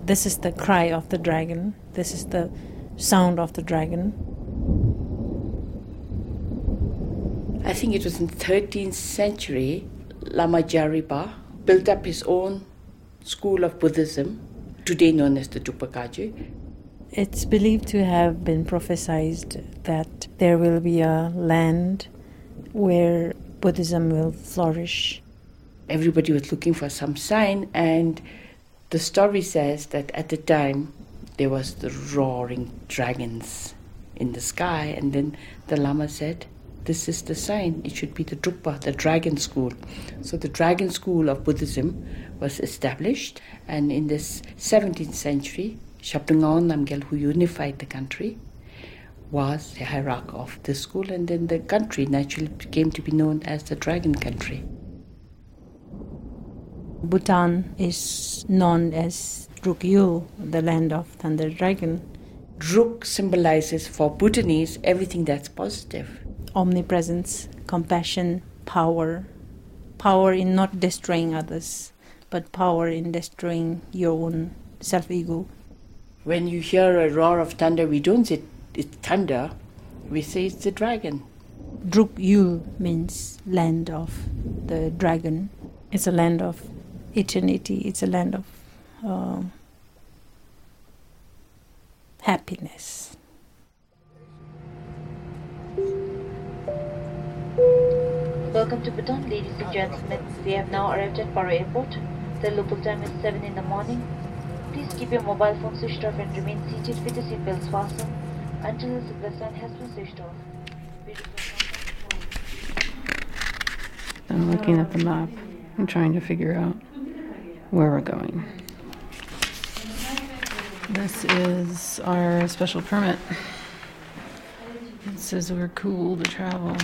This is the cry of the dragon. This is the sound of the dragon. I think it was in the 13th century, Lama Jaripa built up his own school of Buddhism, today known as the Drupakaji. It's believed to have been prophesied that there will be a land where Buddhism will flourish. Everybody was looking for some sign, and the story says that at the time there was the roaring dragons in the sky, and then the Lama said, this is the sign, it should be the Drupa, the dragon school. So the dragon school of Buddhism was established, and in this 17th century, Shabdungaon Namgyal, who unified the country, was the hierarch of the school, and then the country naturally came to be known as the Dragon Country. Bhutan is known as Druk Yul, the land of Thunder Dragon. Druk symbolizes for Bhutanese everything that's positive. Omnipresence, compassion, power. Power in not destroying others, but power in destroying your own self-ego. When you hear a roar of thunder, we don't say it's thunder, we say it's the dragon. Druk Yul means land of the dragon. It's a land of eternity. It's a land of happiness. Welcome to Bhutan, ladies and gentlemen. We have now arrived at Paro Airport. The local time is 7 in the morning. Please keep your mobile phone switched off and remain seated with the seatbelts fastened until the seatbelt sign has been switched off. I'm looking at the map and trying to figure out where we're going. This is our special permit. It says we're cool to travel.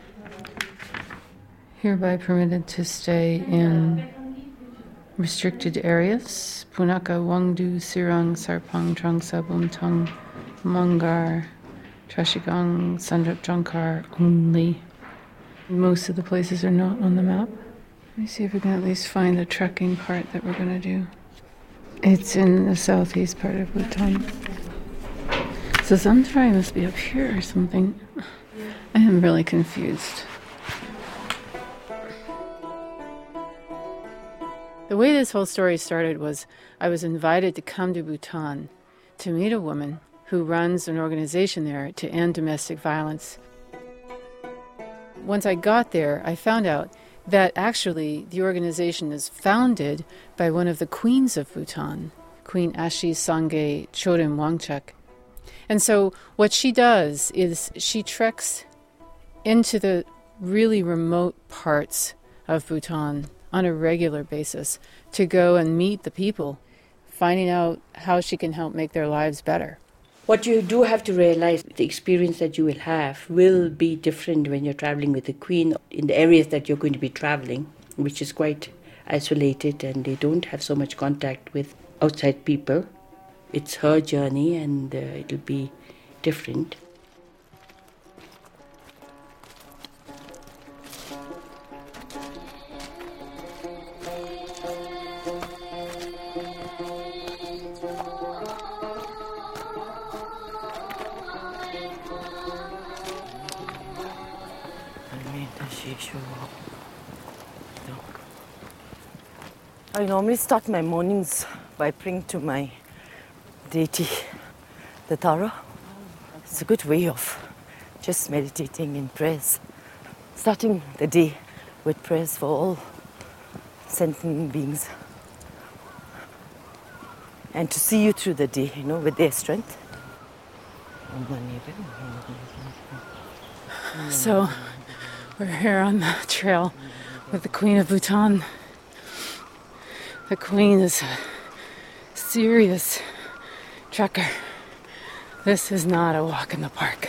Hereby permitted to stay in restricted areas. Punaka, Wangdu, Sirang, Sarpang, Trangsa, Bumtang, Mangar, Trashigang, Sandrap, Jangkar only. Most of the places are not on the map. Let me see if we can at least find the trekking part that we're going to do. It's in the southeast part of Bhutan. So Zamtrai must be up here or something. I am really confused. The way this whole story started was I was invited to come to Bhutan to meet a woman who runs an organization there to end domestic violence. Once I got there, I found out that actually the organization is founded by one of the queens of Bhutan, Queen Ashi Sangye Chorim Wangchuk. And so what she does is she treks into the really remote parts of Bhutan on a regular basis to go and meet the people, finding out how she can help make their lives better. What you do have to realize, the experience that you will have will be different when you're traveling with the Queen in the areas that you're going to be traveling, which is quite isolated and they don't have so much contact with outside people. It's her journey and it'll be different. I normally start my mornings by praying to my deity, the Tara. It's a good way of just meditating in prayers. Starting the day with prayers for all sentient beings. And to see you through the day, with their strength. So, we're here on the trail with the Queen of Bhutan. The Queen is a serious trekker. This is not a walk in the park.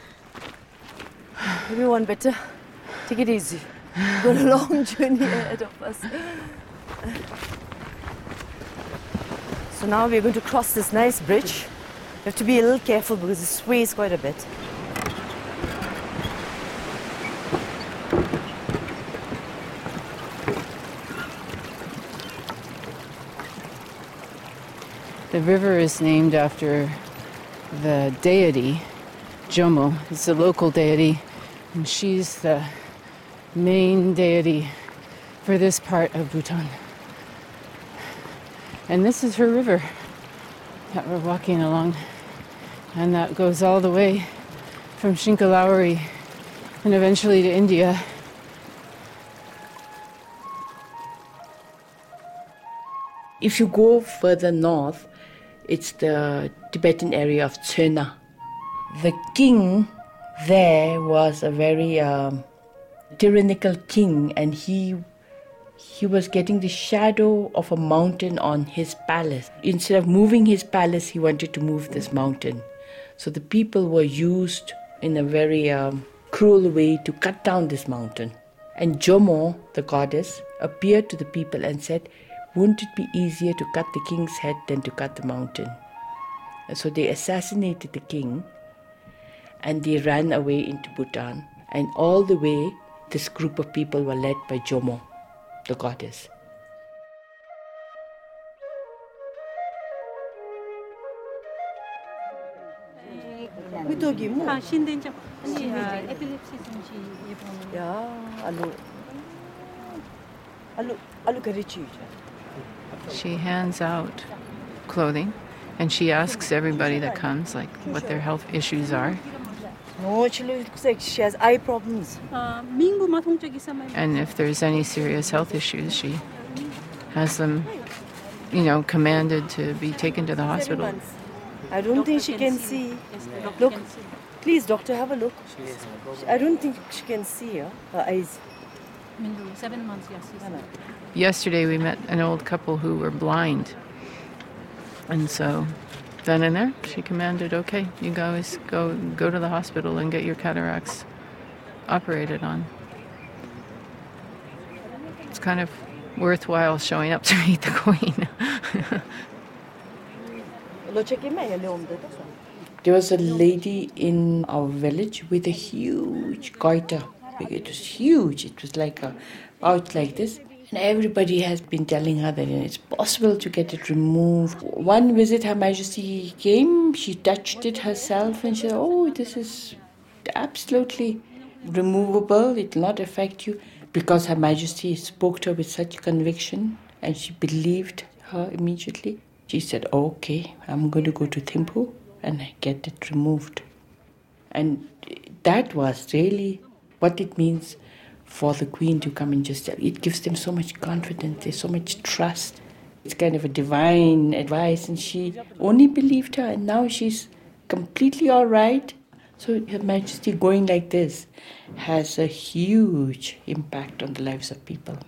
Everyone better take it easy. Got a long journey ahead of us. So now we're going to cross this nice bridge. You have to be a little careful because it sways quite a bit. The river is named after the deity, Jomo. It's a local deity, and she's the main deity for this part of Bhutan. And this is her river that we're walking along, and that goes all the way from Shinkalawari and eventually to India. If you go further north, it's the Tibetan area of Tsöna. The king there was a very tyrannical king, and he was getting the shadow of a mountain on his palace. Instead of moving his palace, he wanted to move this mountain. So the people were used in a very cruel way to cut down this mountain. And Jomo, the goddess, appeared to the people and said, "Wouldn't it be easier to cut the king's head than to cut the mountain?" And so they assassinated the king and they ran away into Bhutan. And all the way, this group of people were led by Jomo, the goddess. She hands out clothing, and she asks everybody that comes, like, what their health issues are. No, she looks like she has eye problems. And if there's any serious health issues, she has them, commanded to be taken to the hospital. I don't think she can see. Look, please, doctor, have a look. I don't think she can see her eyes. 7 months, yes. Yesterday we met an old couple who were blind. And so then and there, she commanded, okay, you guys go to the hospital and get your cataracts operated on. It's kind of worthwhile showing up to meet the Queen. There was a lady in our village with a huge goiter. It was huge. It was like a pouch like this. And everybody has been telling her that it's possible to get it removed. One visit, Her Majesty came, she touched it herself and she said, "Oh, this is absolutely removable. It will not affect you." Because Her Majesty spoke to her with such conviction and she believed her immediately. She said, "Okay, I'm going to go to Thimphu and get it removed." And that was really what it means for the Queen to come and just tell. It gives them so much confidence, there's so much trust. It's kind of a divine advice, and she only believed her, and now she's completely all right. So Her Majesty going like this has a huge impact on the lives of people.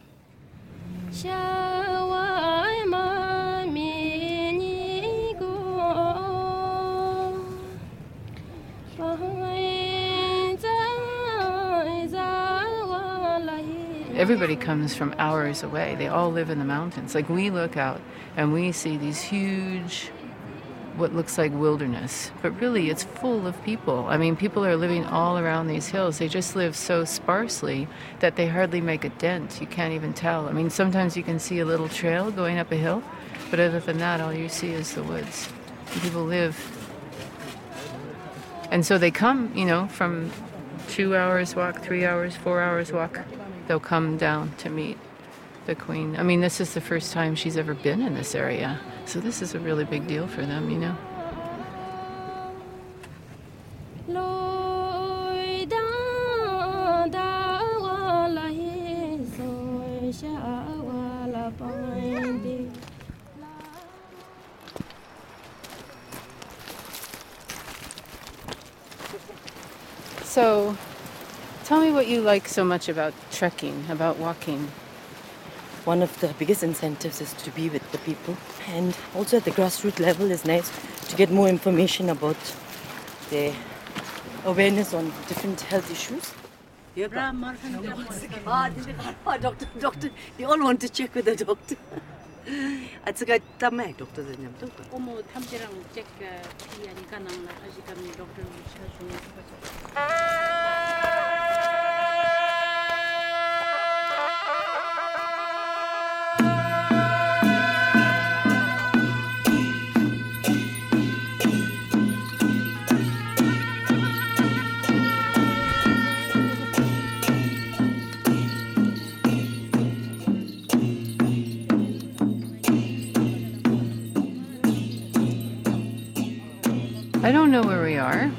Everybody comes from hours away. They all live in the mountains. Like, we look out and we see these huge, what looks like wilderness, but really it's full of people. I mean, people are living all around these hills. They just live so sparsely that they hardly make a dent. You can't even tell. I mean, sometimes you can see a little trail going up a hill, but other than that, all you see is the woods. And people live. And so they come, from 2 hours walk, 3 hours, 4 hours walk. They'll come down to meet the Queen. I mean, this is the first time she's ever been in this area. So this is a really big deal for them, So, tell me what you like so much about trekking, about walking. One of the biggest incentives is to be with the people, and also at the grassroots level is nice to get more information about their awareness on different health issues. Doctor, they all want to check with the doctor.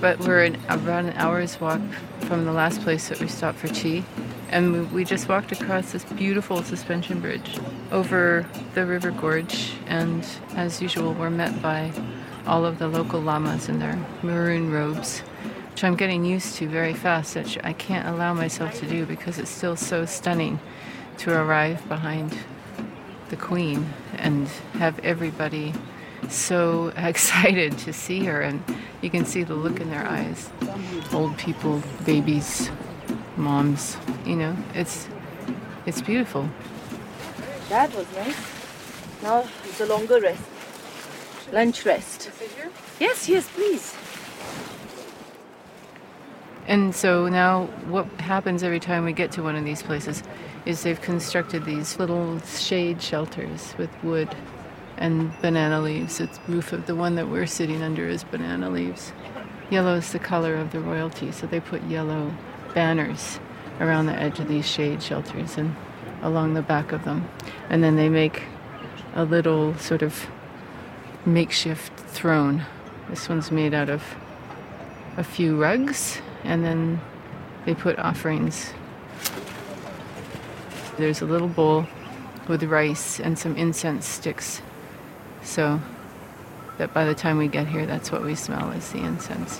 but we're around an hour's walk from the last place that we stopped for tea. And we just walked across this beautiful suspension bridge over the river gorge. And as usual, we're met by all of the local lamas in their maroon robes, which I'm getting used to very fast, which I can't allow myself to do because it's still so stunning to arrive behind the Queen and have everybody so excited to see her. And you can see the look in their eyes. Old people, babies, moms, it's beautiful. That was nice. Now it's a longer rest. Lunch rest. Yes, please. And so now what happens every time we get to one of these places is they've constructed these little shade shelters with wood and banana leaves. The one that we're sitting under is banana leaves. Yellow is the color of the royalty, so they put yellow banners around the edge of these shade shelters and along the back of them. And then they make a little sort of makeshift throne. This one's made out of a few rugs, and then they put offerings. There's a little bowl with rice and some incense sticks, so that by the time we get here, that's what we smell is the incense,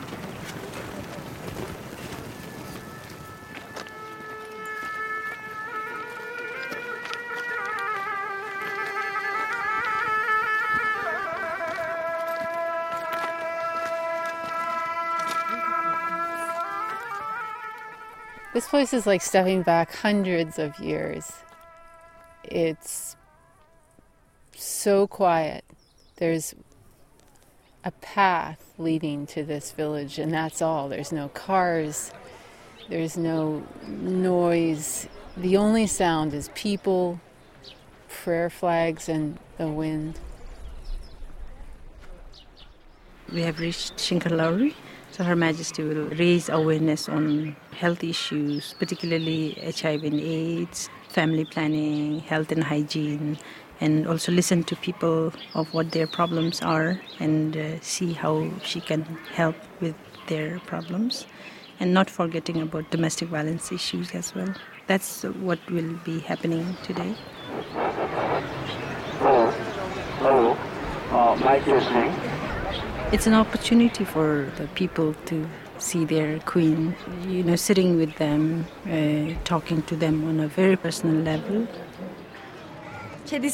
This place is like stepping back hundreds of years. It's so quiet. There's a path leading to this village, and that's all. There's no cars. There's no noise. The only sound is people, prayer flags, and the wind. We have reached Shinkarlauri. So Her Majesty will raise awareness on health issues, particularly HIV and AIDS, family planning, health and hygiene, and also listen to people of what their problems are and see how she can help with their problems. And not forgetting about domestic violence issues as well. That's what will be happening today. Hello. Mike listening. It's an opportunity for the people to see their queen, sitting with them, talking to them on a very personal level. She had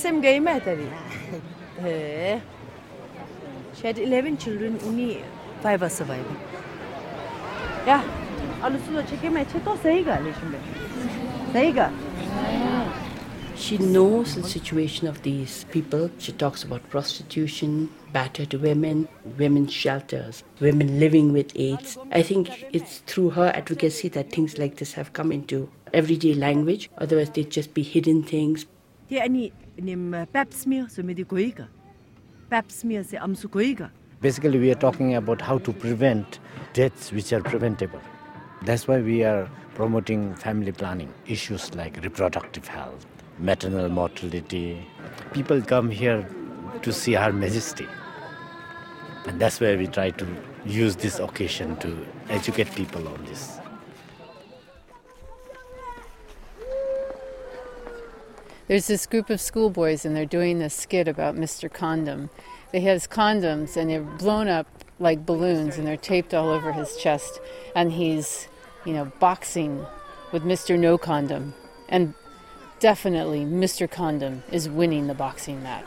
11 children, only 5 are surviving. Yeah. She knows the situation of these people. She talks about prostitution, battered women, women's shelters, women living with AIDS. I think it's through her advocacy that things like this have come into everyday language. Otherwise, they'd just be hidden things. Basically, we are talking about how to prevent deaths which are preventable. That's why we are promoting family planning, issues like reproductive health, maternal mortality. People come here to see Her Majesty. And that's where we try to use this occasion to educate people on this. There's this group of schoolboys, and they're doing this skit about Mr. Condom. They have condoms, and they're blown up like balloons, and they're taped all over his chest. And he's, boxing with Mr. No Condom. And definitely Mr. Condom is winning the boxing match.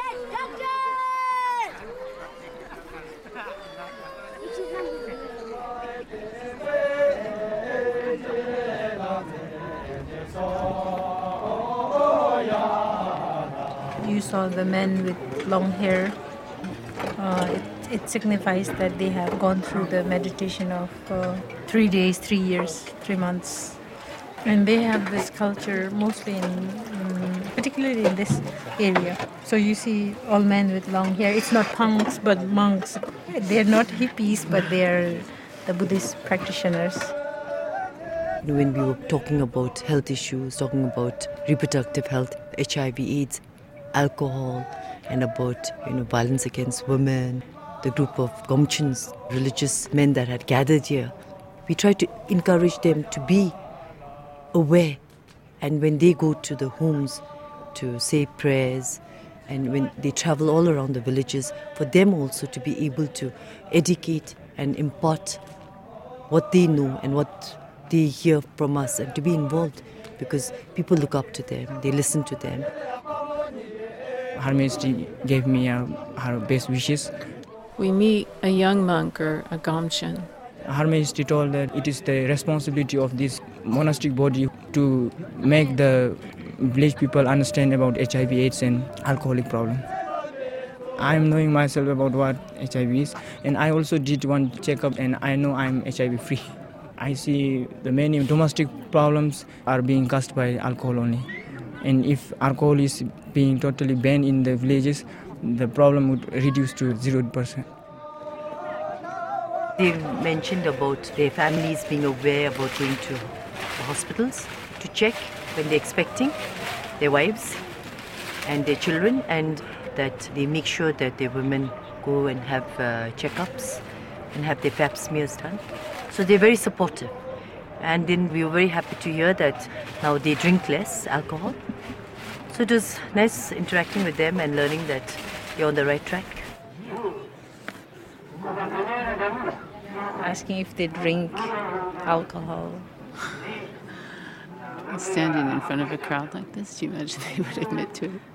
You saw the men with long hair. It signifies that they have gone through the meditation of 3 days, 3 years, 3 months. And they have this culture mostly particularly in this area. So you see all men with long hair. It's not punks, but monks. They're not hippies, but they're the Buddhist practitioners. When we were talking about health issues, talking about reproductive health, HIV, AIDS, alcohol, and about violence against women, the group of Gomchins, religious men that had gathered here, we tried to encourage them to be aware. And when they go to the homes to say prayers, and when they travel all around the villages, for them also to be able to educate and impart what they know and what they hear from us, and to be involved, because people look up to them, they listen to them. Her Majesty gave me her best wishes. We meet a young monk or a Gomchen. Her Majesty told that it is the responsibility of this monastic body to make the village people understand about HIV/AIDS and alcoholic problem. I am knowing myself about what HIV is, and I also did one checkup, and I know I am HIV free. I see the many domestic problems are being caused by alcohol only. And if alcohol is being totally banned in the villages, the problem would reduce to 0%. They mentioned about their families being aware about going to the hospitals to check when they're expecting their wives and their children, and that they make sure that their women go and have checkups and have their pap smears done. So they're very supportive. And then we were very happy to hear that now they drink less alcohol. So it was nice interacting with them and learning that you're on the right track. Asking if they drink alcohol. Standing in front of a crowd like this, do you imagine they would admit to it?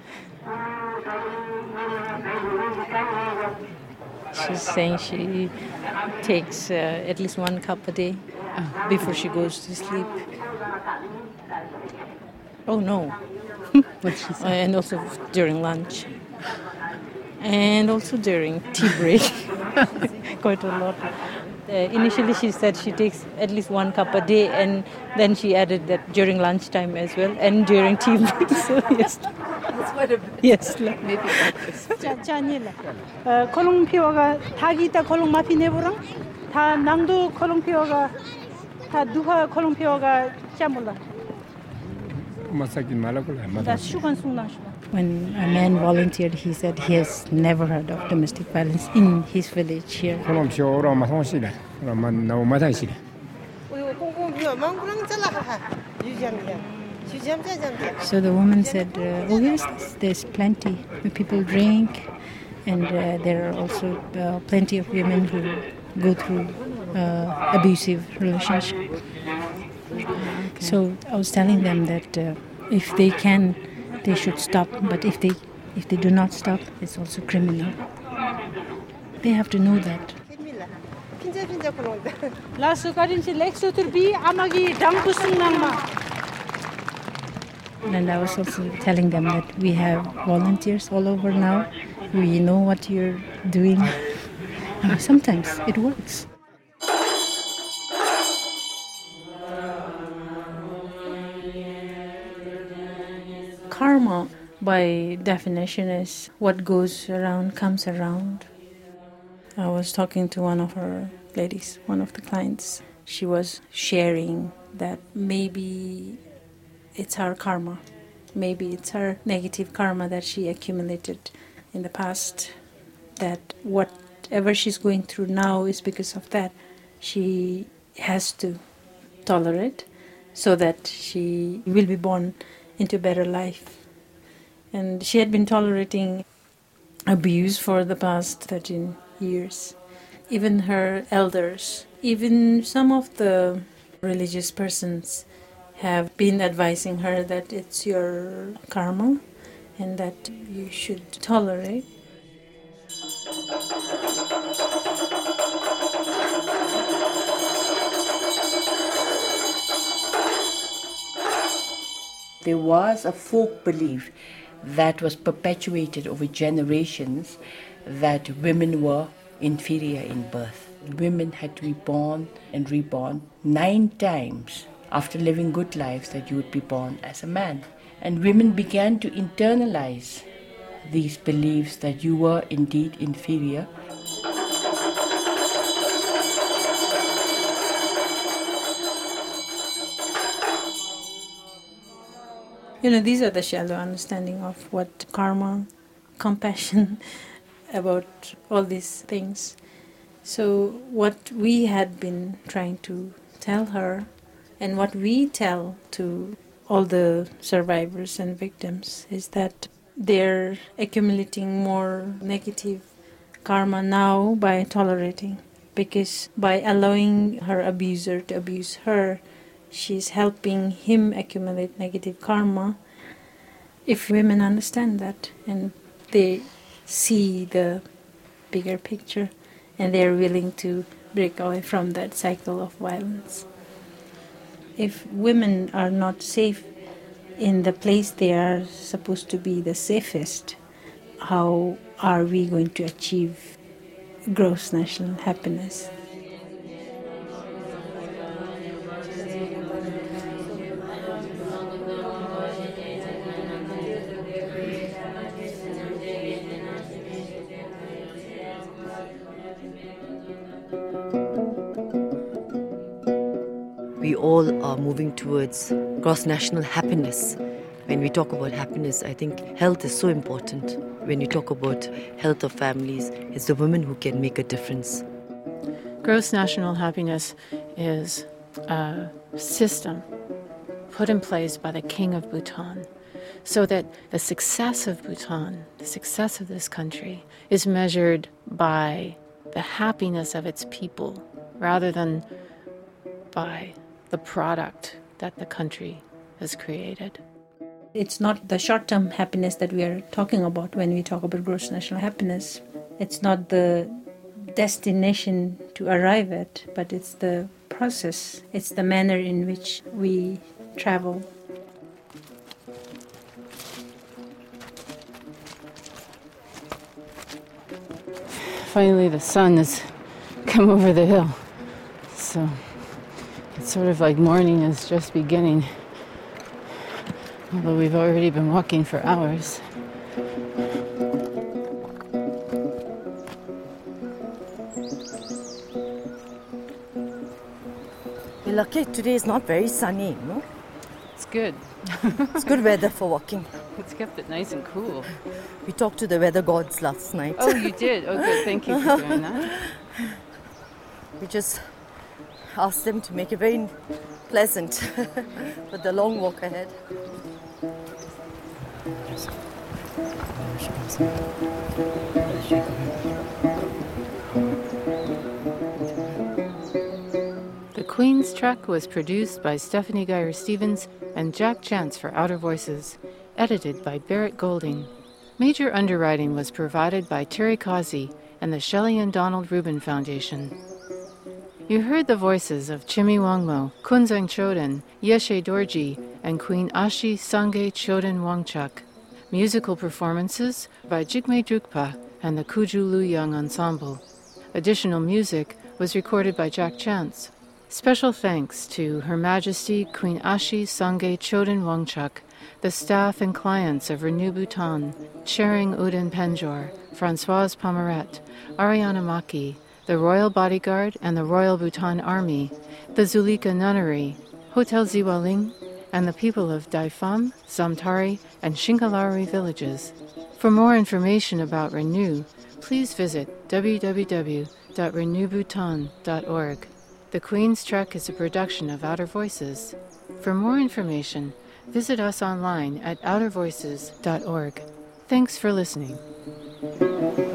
She's saying she takes at least 1 cup a day before she goes to sleep. Oh no. What'd she say? And also during lunch. And also during tea break. Quite a lot. Initially she said she takes at least 1 cup a day, and then she added that during lunchtime as well, and during tea break. So yes. That's quite a bit. Yes. Maybe breakfast. kolong piwaga tagita kolong mapi neburang ta nangdu kolong piwaga ta duha kolong piwaga chamula. When a man volunteered, he said he has never heard of domestic violence in his village here. So the woman said, oh yes, there's plenty. People drink, and there are also plenty of women who go through abusive relationship. So I was telling them that if they can, they should stop. But if they do not stop, it's also criminal. They have to know that. And I was also telling them that we have volunteers all over now. We know what you're doing. Sometimes it works. Karma, by definition, is what goes around comes around. I was talking to one of her ladies, one of the clients. She was sharing that maybe it's her karma. Maybe it's her negative karma that she accumulated in the past, that whatever she's going through now is because of that. She has to tolerate so that she will be born into a better life. And she had been tolerating abuse for the past 13 years. Even her elders, even some of the religious persons have been advising her that it's your karma and that you should tolerate. There was a folk belief that was perpetuated over generations that women were inferior in birth. Women had to be born and reborn 9 times after living good lives that you would be born as a man. And women began to internalize these beliefs that you were indeed inferior. These are the shallow understanding of what karma, compassion, about all these things. So what we had been trying to tell her, and what we tell to all the survivors and victims, is that they're accumulating more negative karma now by tolerating. Because by allowing her abuser to abuse her, she's helping him accumulate negative karma. If women understand that and they see the bigger picture and they're willing to break away from that cycle of violence. If women are not safe in the place they are supposed to be the safest, how are we going to achieve gross national happiness? We all are moving towards cross-national happiness. When we talk about happiness, I think health is so important. When you talk about health of families, it's the women who can make a difference. Gross national happiness is a system put in place by the King of Bhutan so that the success of Bhutan, the success of this country, is measured by the happiness of its people rather than by the product that the country has created. It's not the short-term happiness that we are talking about when we talk about gross national happiness. It's not the destination to arrive at, but it's the process. It's the manner in which we travel. Finally, the sun has come over the hill, so it's sort of like morning is just beginning, although we've already been walking for hours. We're lucky today is not very sunny, no? It's good. It's good weather for walking. It's kept it nice and cool. We talked to the weather gods last night. Oh, you did? Oh, good. Thank you for doing that. We just asked them to make it very pleasant for the long walk ahead. The Queen's Trek was produced by Stephanie Geyer-Stevens and Jack Chance for Outer Voices, edited by Barrett Golding. Major underwriting was provided by Terry Causey and the Shelley and Donald Rubin Foundation. You heard the voices of Chimi Wangmo, Kunzang Choden, Yeshe Dorji, and Queen Ashi Sangye Choden Wangchuk. Musical performances by Jigme Drukpa and the Kuju Luyang Ensemble. Additional music was recorded by Jack Chance. Special thanks to Her Majesty Queen Ashi Sangye Choden Wangchuk, the staff and clients of Renew Bhutan, Chering Uden Penjor, Françoise Pomerette, Ariana Maki, the Royal Bodyguard and the Royal Bhutan Army, the Zulika Nunnery, Hotel Ziwaling, and the people of Daifam, Zamtari, and Shinkalari villages. For more information about Renew, please visit www.renewbhutan.org. The Queen's Trek is a production of Outer Voices. For more information, visit us online at outervoices.org. Thanks for listening.